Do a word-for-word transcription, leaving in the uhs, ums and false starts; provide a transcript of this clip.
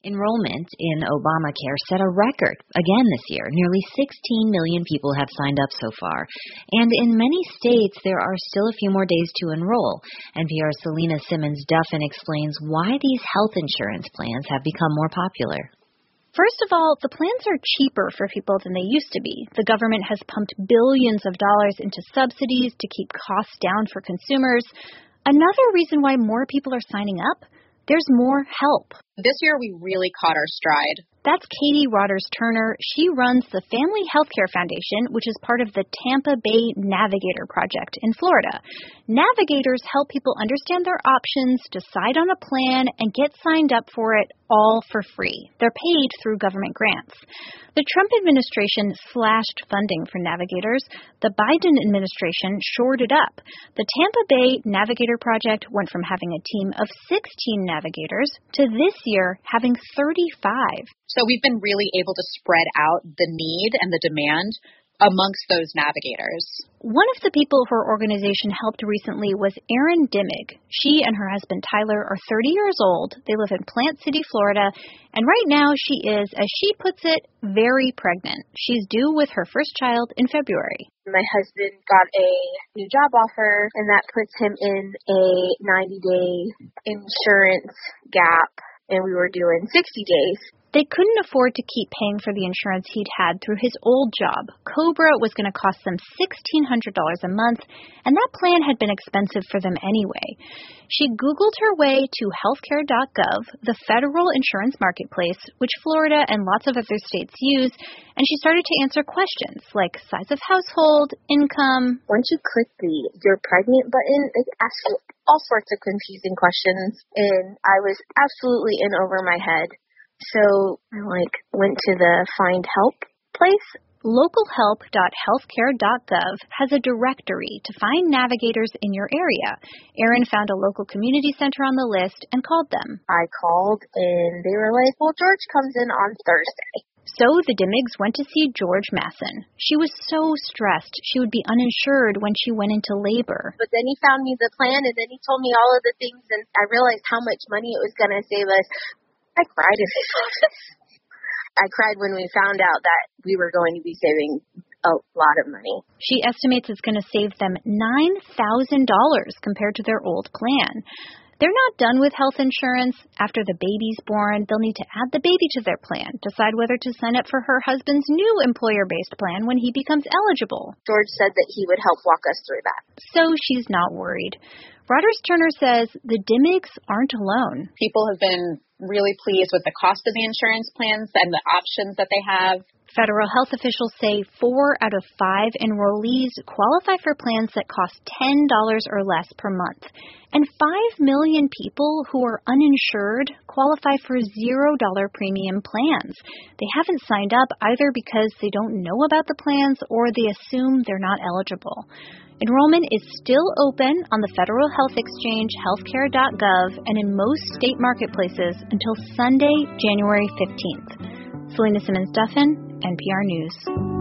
Enrollment in Obamacare set a record again this year. Nearly sixteen million people have signed up so far. And in many states, there are still a few more days to enroll. N P R's Selena Simmons-Duffin explains why these health insurance plans have become more popular. First of all, the plans are cheaper for people than they used to be. The government has pumped billions of dollars into subsidies to keep costs down for consumers. Another reason why more people are signing up? There's more help. This year, we really caught our stride. That's Katie Rodgers-Turner. She runs the Family Healthcare Foundation, which is part of the Tampa Bay Navigator Project in Florida. Navigators help people understand their options, decide on a plan, and get signed up for it all for free. They're paid through government grants. The Trump administration slashed funding for Navigators. The Biden administration shored it up. The Tampa Bay Navigator Project went from having a team of sixteen navigators to this year having thirty-five. So we've been really able to spread out the need and the demand amongst those navigators. One of the people her organization helped recently was Erin Dimig. She and her husband Tyler are thirty years old. They live in Plant City, Florida, and right now she is, as she puts it, very pregnant. She's due with her first child in February. My husband got a new job offer, and that puts him in a ninety-day insurance gap, and we were doing sixty days. They couldn't afford to keep paying for the insurance he'd had through his old job. Cobra was going to cost them sixteen hundred dollars a month, and that plan had been expensive for them anyway. She Googled her way to healthcare dot gov, the federal insurance marketplace, which Florida and lots of other states use, and she started to answer questions like size of household, income. Once you click the "You're pregnant" button, it asks you all sorts of confusing questions, and I was absolutely in over my head. So I like went to the Find Help place. local help dot healthcare dot gov has a directory to find navigators in your area. Erin found a local community center on the list and called them. I called and they were like, well, George comes in on Thursday. So the Dimigs went to see George Masson. She was so stressed she would be uninsured when she went into labor. But then he found me the plan, and then he told me all of the things, and I realized how much money it was going to save us. I cried in his office. I cried when we found out that we were going to be saving a lot of money. She estimates it's going to save them nine thousand dollars compared to their old plan. They're not done with health insurance. After the baby's born, they'll need to add the baby to their plan, decide whether to sign up for her husband's new employer-based plan when he becomes eligible. George said that he would help walk us through that. So she's not worried. Rodgers-Turner says the Dimigs aren't alone. People have been really pleased with the cost of the insurance plans and the options that they have. Federal health officials say four out of five enrollees qualify for plans that cost ten dollars or less per month. And five million people who are uninsured qualify for zero dollar premium plans. They haven't signed up either because they don't know about the plans or they assume they're not eligible. Enrollment is still open on the Federal Health Exchange, healthcare dot gov, and in most state marketplaces until Sunday, January fifteenth. Selena Simmons-Duffin, N P R News.